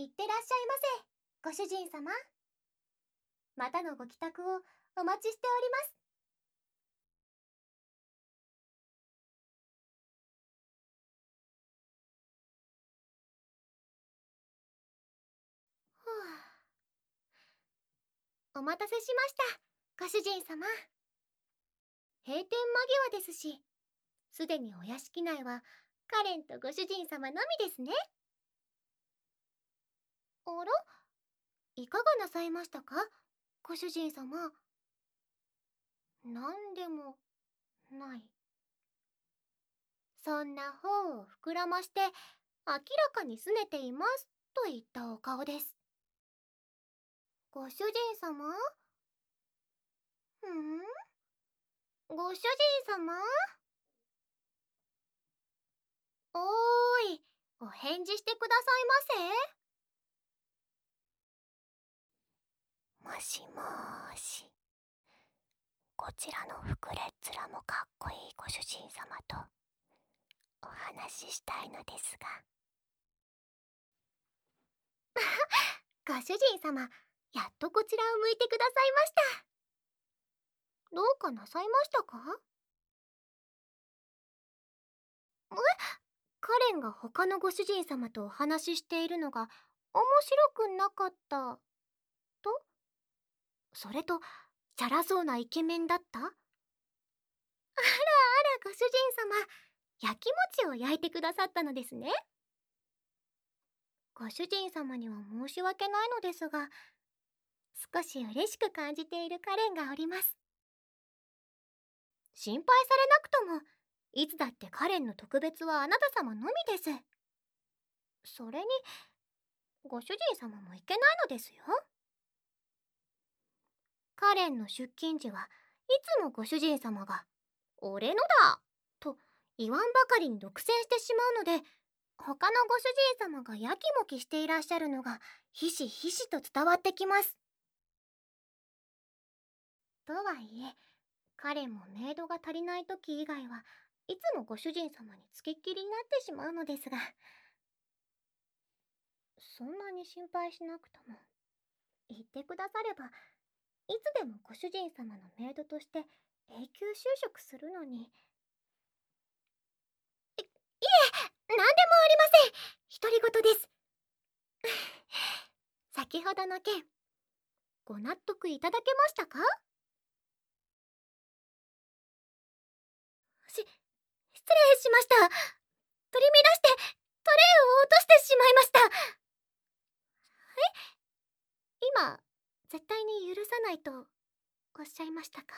いってらっしゃいませ、ご主人様。またのご帰宅をお待ちしております。お待たせしました、ご主人様。閉店間際ですし、すでにお屋敷内はカレンとご主人様のみですね。あら、いかがなさいましたか、ご主人様。なんでもない。そんな方を膨らまして明らかに拗ねていますといったお顔です。ご主人様？ご主人様？おーい、お返事してくださいませ。もしもーし。こちらの膨れっ面もかっこいいご主人様とお話ししたいのですが。ご主人様、やっとこちらを向いてくださいました。どうかなさいましたか？カレンが他のご主人様とお話ししているのが面白くなかったと？それと、チャラそうなイケメンだった？あらあら、ご主人様、焼き餅を焼いてくださったのですね。ご主人様には申し訳ないのですが、少し嬉しく感じているカレンがおります。心配されなくとも、いつだってカレンの特別はあなた様のみです。それに、ご主人様もいけないのですよ。カレンの出勤時はいつもご主人様が「俺のだ!」と言わんばかりに独占してしまうので、他のご主人様がやきもきしていらっしゃるのがひしひしと伝わってきます。とはいえ、カレンもメイドが足りない時以外はいつもご主人様につきっきりになってしまうのですが、そんなに心配しなくとも言ってくだされば、いつでもご主人様のメイドとして永久就職するのに。いえ、何でもありません。独り言です。先ほどの件、ご納得いただけましたか？失礼しました。取り乱して、トレイを落としてしまいました。今、絶対に許さないとおっしゃいましたか？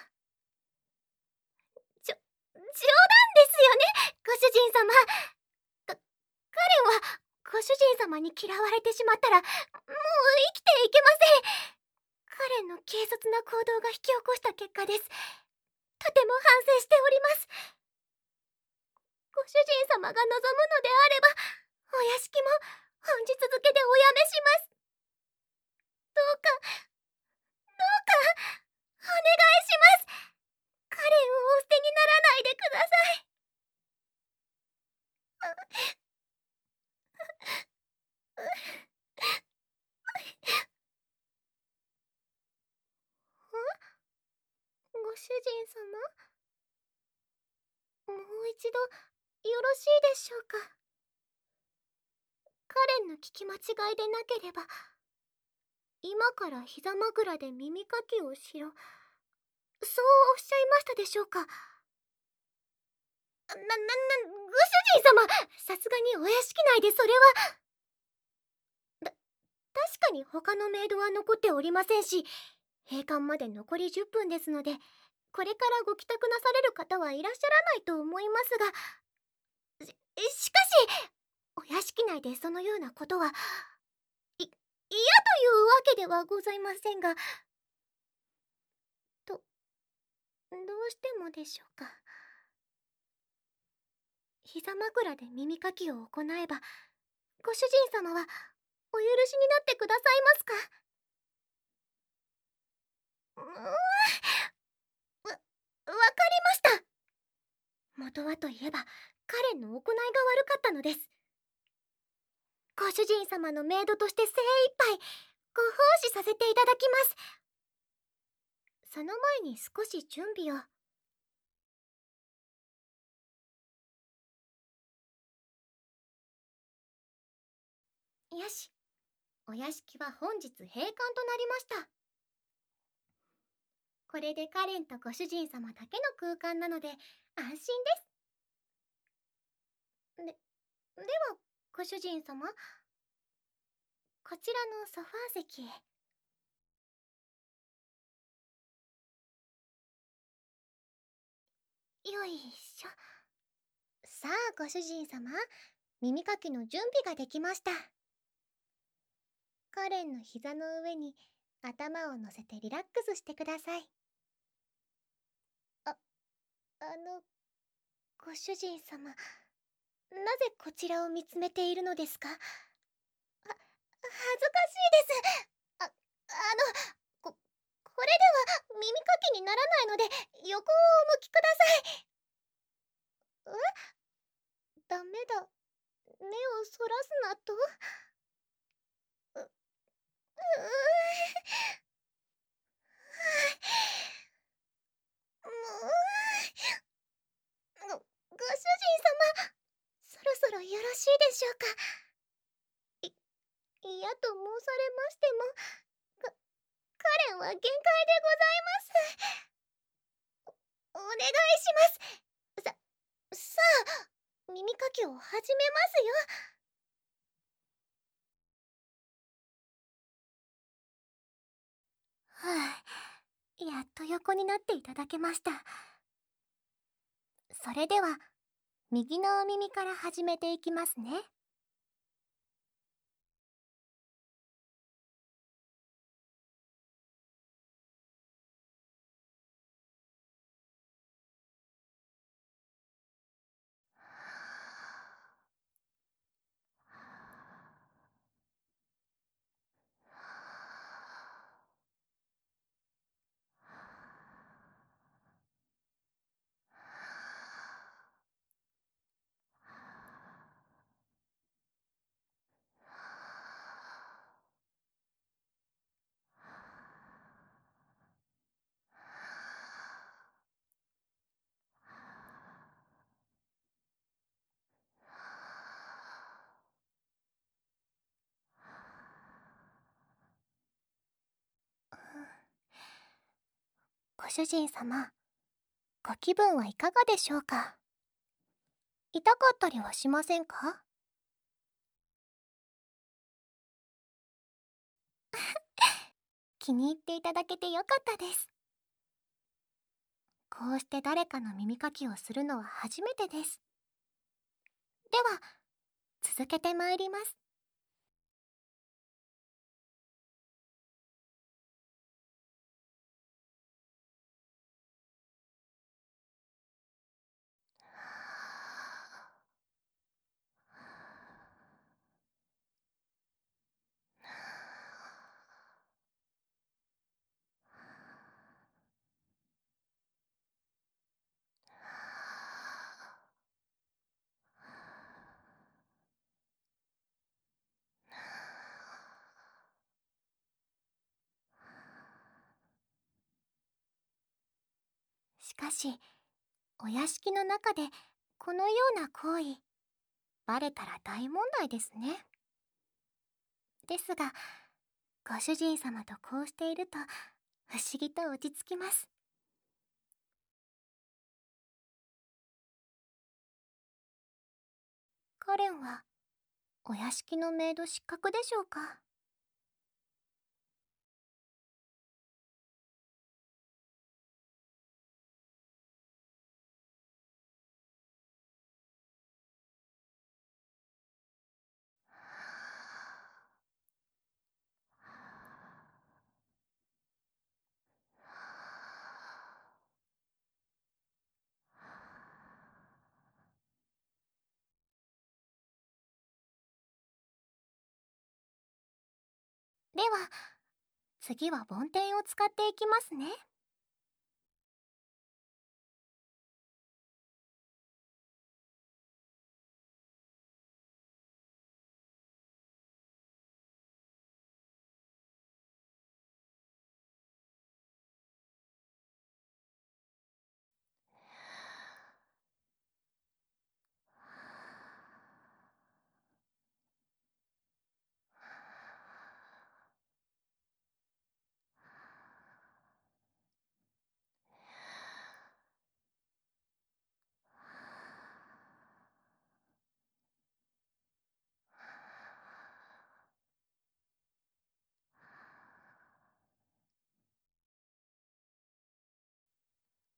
冗談ですよね、ご主人様。カレンはご主人様に嫌われてしまったらもう生きていけません。カレンの軽率な行動が引き起こした結果です。とても反省しております。ご主人様が望むのであれば、お屋敷も本日付でおやめします。どうか、どうか、お願いします。カレンをお捨てにならないでください。ご主人様、もう一度よろしいでしょうか。カレンの聞き間違いでなければ、今から膝枕で耳かきをしろ、そうおっしゃいましたでしょうか。ご主人様、さすがにお屋敷内でそれは。確かに他のメイドは残っておりませんし、閉館まで残り10分ですので、これからご帰宅なされる方はいらっしゃらないと思いますが、しかし、お屋敷内でそのようなことは、嫌というわけではございませんが、どうしてもでしょうか。膝枕で耳かきを行えば、ご主人様はお許しになってくださいますか？わかりました。元はといえば、カレンの行いが悪かったのです。 ご主人様のメイドとして精一杯ご奉仕させていただきます。その前に少し準備を。よし、お屋敷は本日閉館となりました。これでカレンとご主人様だけの空間なので安心です。ではご主人様、こちらのソファー席へ。よいしょ。さあご主人様、耳かきの準備ができました。カレンの膝の上に頭を乗せてリラックスしてください。ご主人様、なぜこちらを見つめているのですか？恥ずかしいです。これでは耳かきにならないので横をお向きください。ダメだ。目をそらすなと。う、うご主人様、そろそろよろしいでしょうか。嫌と申されましても、カレンは限界でございます。お願いします。さあ、耳かきを始めますよ。はあ、やっと横になっていただけました。それでは右のお耳から始めていきますね。ご主人様、ご気分はいかがでしょうか？痛かったりはしませんか？気に入っていただけてよかったです。こうして誰かの耳かきをするのは初めてです。では、続けてまいります。しかし、お屋敷の中でこのような行為、バレたら大問題ですね。ですが、ご主人様とこうしていると不思議と落ち着きます。カレンはお屋敷のメイド失格でしょうか？では、次は梵天を使っていきますね。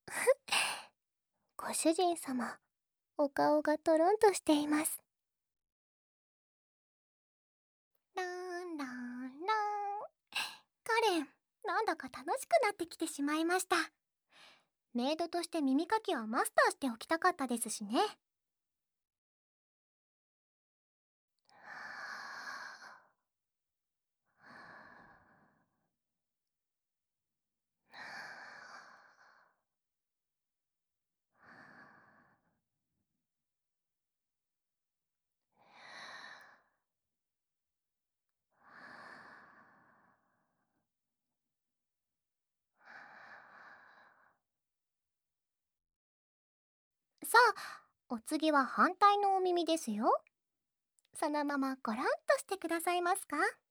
ご主人様、お顔がトロンとしています。ランランラン。カレン、なんだか楽しくなってきてしまいました。メイドとして耳かきはマスターしておきたかったですしね。さあ、お次は反対のお耳ですよ。そのままゴロンとしてくださいますか？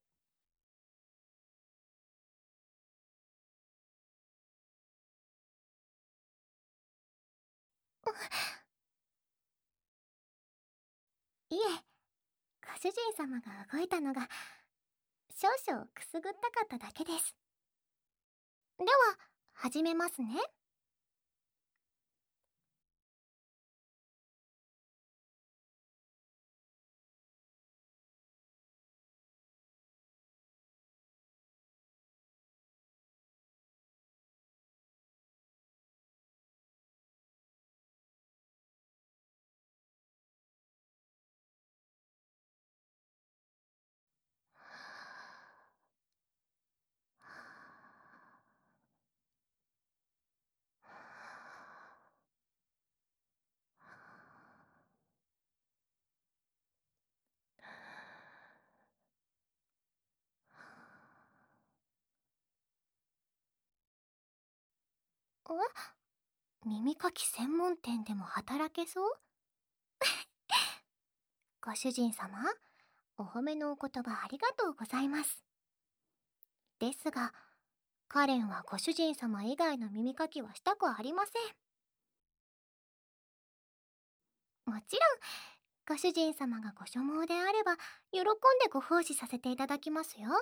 いえ、ご主人様が動いたのが少々くすぐったかっただけです。では、始めますね。耳かき専門店でも働けそう？ご主人様、お褒めのお言葉ありがとうございます。ですが、カレンはご主人様以外の耳かきはしたくありません。もちろん、ご主人様がご所望であれば、喜んでご奉仕させていただきますよ。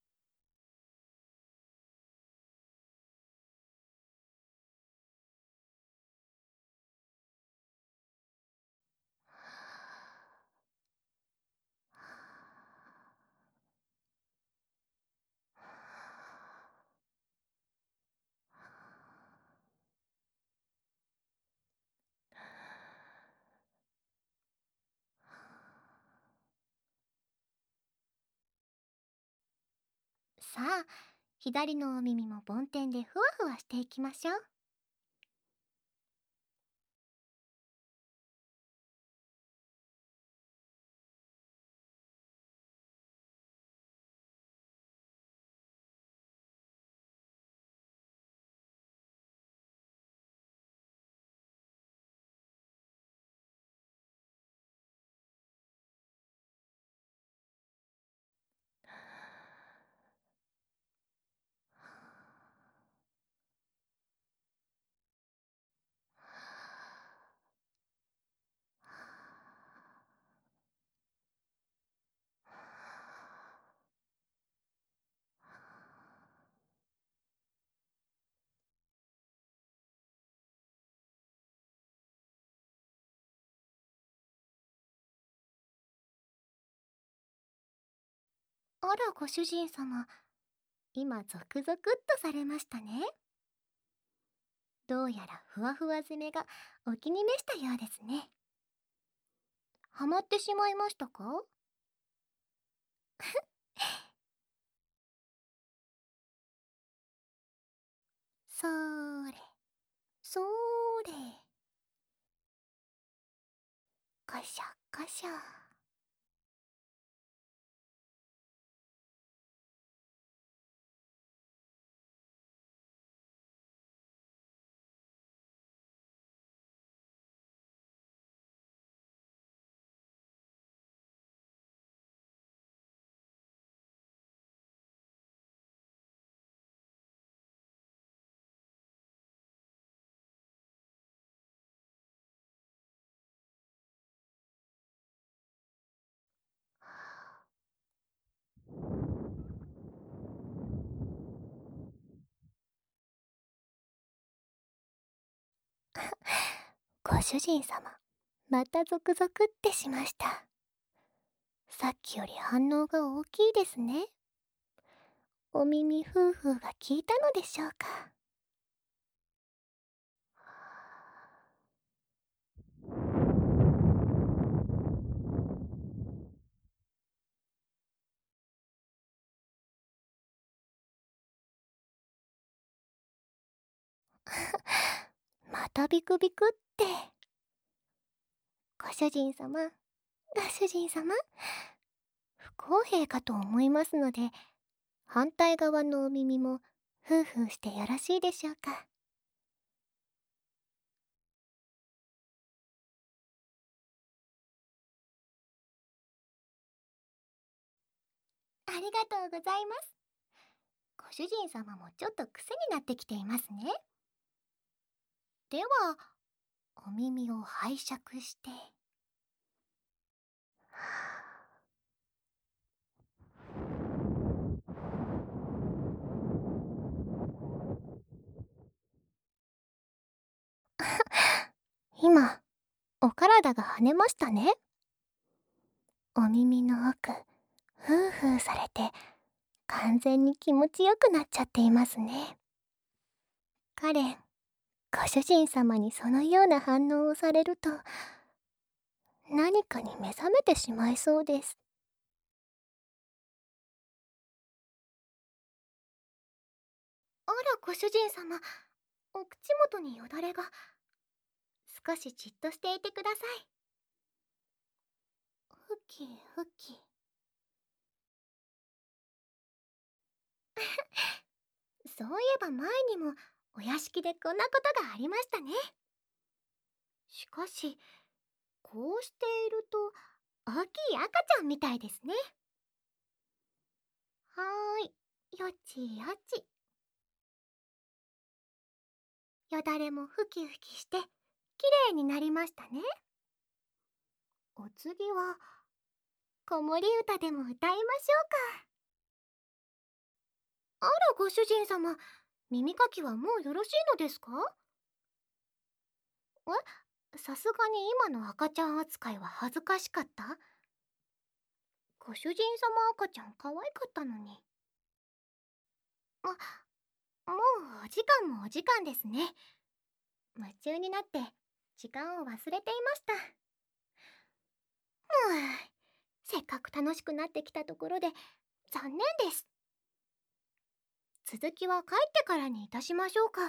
さあ、左のお耳も梵天でふわふわしていきましょう。あら、ご主人様、今ゾクゾクっとされましたね。どうやらふわふわ詰めがお気に召したようですね。ハマってしまいましたか？そーれ、そーれ、カシャカシャ。 ご主人様、またゾクゾクってしました。さっきより反応が大きいですね。お耳ふうふうが効いたのでしょうか。またビクビクって。ご主人様、ご主人様、不公平かと思いますので、反対側のお耳もふうふうしてよろしいでしょうか。ありがとうございます。ご主人様もちょっと癖になってきていますね。では、お耳を拝借して。今、お体が跳ねましたね。お耳の奥、ふうふうされて、完全に気持ちよくなっちゃっていますね。カレン、ご主人様にそのような反応をされると、何かに目覚めてしまいそうです。あら、ご主人様、お口元によだれが。少しじっとしていてください。ふきふき。そういえば前にもお屋敷でこんなことがありましたね。しかし、こうしていると大きい赤ちゃんみたいですね。はーい、よちよち。よだれもふきふきしてきれいになりましたね。お次は子守歌でも歌いましょうか。あら、ご主人様、耳かきはもうよろしいのですか？さすがに今の赤ちゃん扱いは恥ずかしかった？ご主人様赤ちゃん可愛かったのに。もうお時間もお時間ですね。夢中になって時間を忘れていました。せっかく楽しくなってきたところで残念です。続きは帰ってからにいたしましょうか。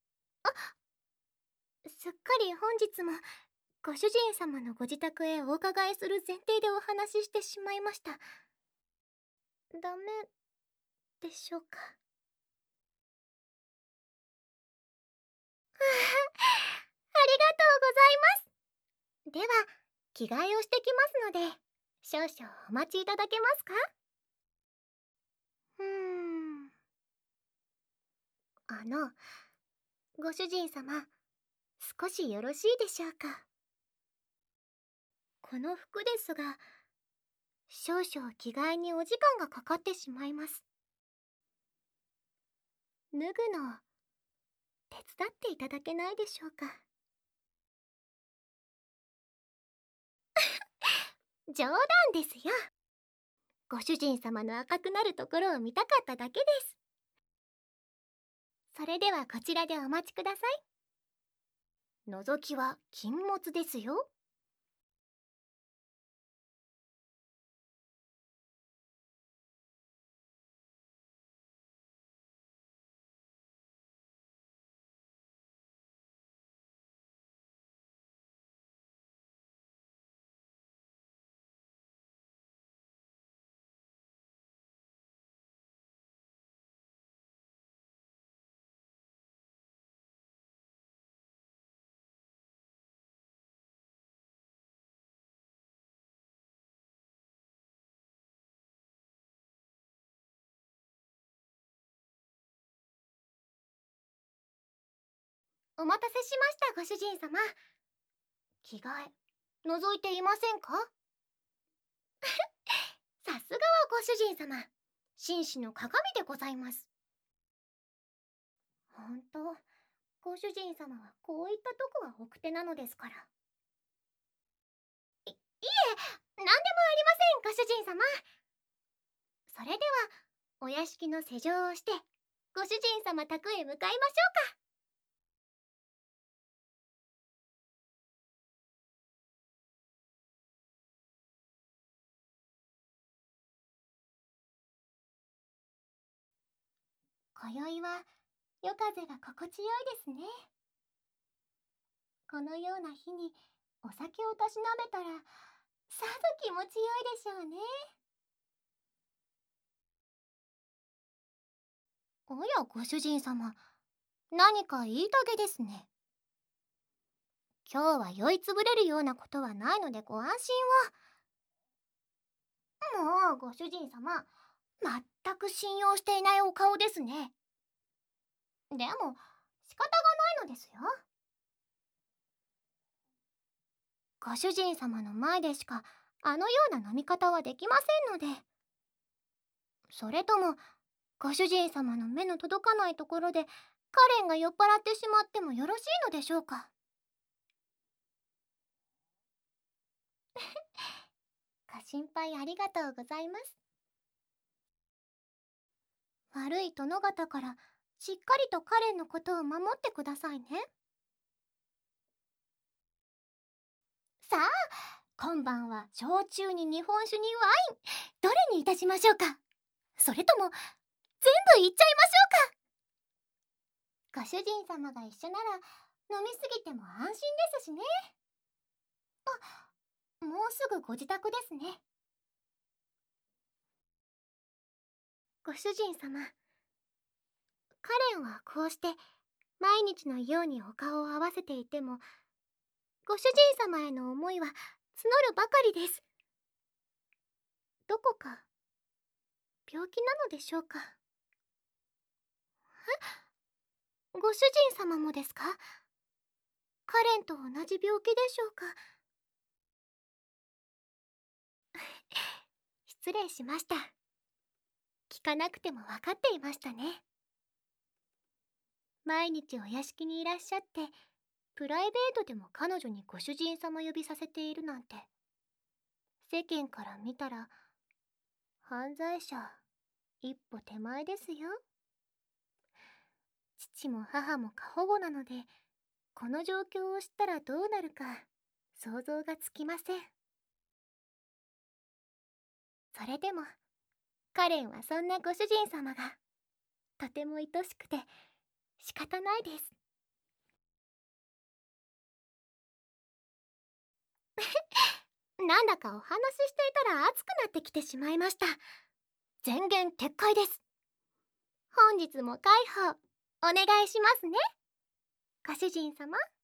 すっかり本日もご主人様のご自宅へお伺いする前提でお話ししてしまいました。ダメでしょうか。ありがとうございます。では、着替えをしてきますので、少々お待ちいただけますか？うーん。ご主人様、少しよろしいでしょうか。この服ですが、少々着替えにお時間がかかってしまいます。脱ぐのを手伝っていただけないでしょうか。冗談ですよ。ご主人様の赤くなるところを見たかっただけです。それではこちらでお待ちください。覗きは禁物ですよ。お待たせしました、ご主人様。着替え、覗いていませんか？さすがはご主人様。紳士の鏡でございます。ほんと、 ご主人様はこういったとこが奥手なのですから。いえ、何でもありません、ご主人様。それではお屋敷の施錠をしてご主人様宅へ向かいましょうか。今宵は夜風が心地よいですね。このような日にお酒をたしなめたらさぞ気持ちよいでしょうね。おやご主人様、何か言いたげですね。今日は酔いつぶれるようなことはないのでご安心を。もうご主人様、全く信用していないお顔ですね。でも仕方がないのですよ。ご主人様の前でしかあのような飲み方はできませんので。それともご主人様の目の届かないところでカレンが酔っ払ってしまってもよろしいのでしょうか。ご心配ありがとうございます。悪い殿方からしっかりとカレンのことを守ってくださいね。さあ、今晩は焼酎に日本酒にワイン、どれにいたしましょうか。それとも全部いっちゃいましょうか。ご主人様が一緒なら飲みすぎても安心ですしね。あ、もうすぐご自宅ですね。ご主人様、カレンはこうして毎日のようにお顔を合わせていてもご主人様への思いは募るばかりです。どこか病気なのでしょうか。ご主人様もですか。カレンと同じ病気でしょうか。失礼しました。聞かなくても分かっていましたね。毎日お屋敷にいらっしゃってプライベートでも彼女にご主人様呼びさせているなんて、世間から見たら犯罪者一歩手前ですよ。父も母も過保護なのでこの状況を知ったらどうなるか想像がつきません。それでもカレンはそんなご主人様がとても愛しくて仕方ないです。なんだかお話ししていたら熱くなってきてしまいました。前言撤回です。本日も介抱お願いしますね、ご主人様。